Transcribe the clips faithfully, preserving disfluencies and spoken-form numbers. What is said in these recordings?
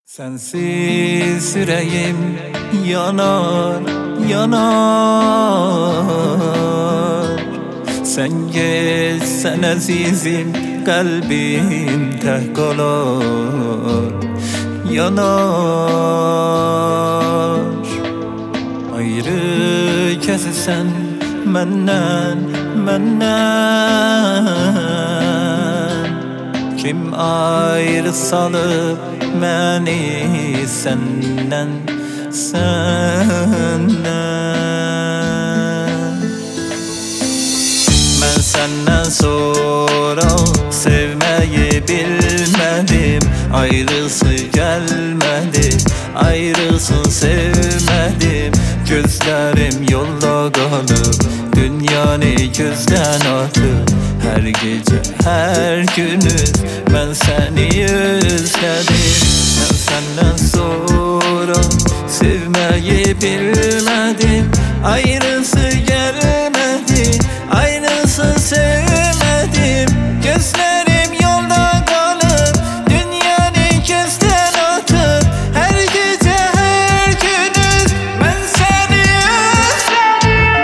Sensiz yüreğim yanar, yanar. Sen geçsen azizim, kalbim teh kalar, yanar. Ayrı kesesen menden, menden. Kim ayrı salıp məni senden, senden. Ben senden sonra sevmeyi bilmedim. Ayrısı gelmedi, ayrısın sevmedim. Gözlerim yolda kalıp dünyanı gözden atıp her gece her gündüz ben seni özledim. Ben senden sonra sevmeyi bilmedim. Ayrısı gelmedi, ayrısı sevmedim. Gözlerim yolda kalıp dünyanı gözden atıp her gece her gündüz ben seni özledim.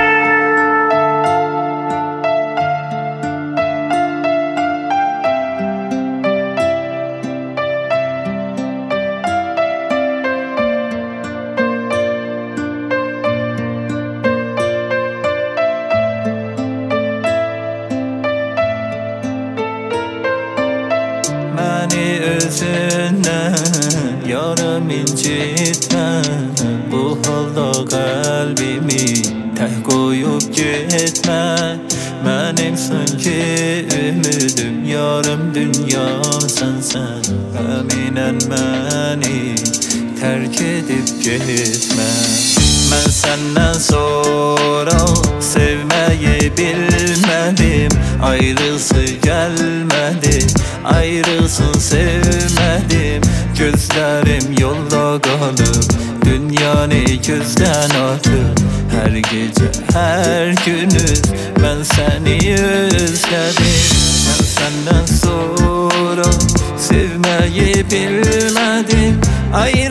Beni özünden yarım incitme. Bu halda kalbimi teh koyup gitme. Benimsin ki ümidim, yarım dünyam sensen. Eminen beni terk edip gitme. Ben senden sonra sevmeyi bilmedim. Ayrısı gelmedi, ayrısın sevmedim. Gözlerim yolda kalıp dünyanı gözden atıp her gece her gündüz ben seni özledim. Ben senden sonra sevmeyi bilmedim. Ay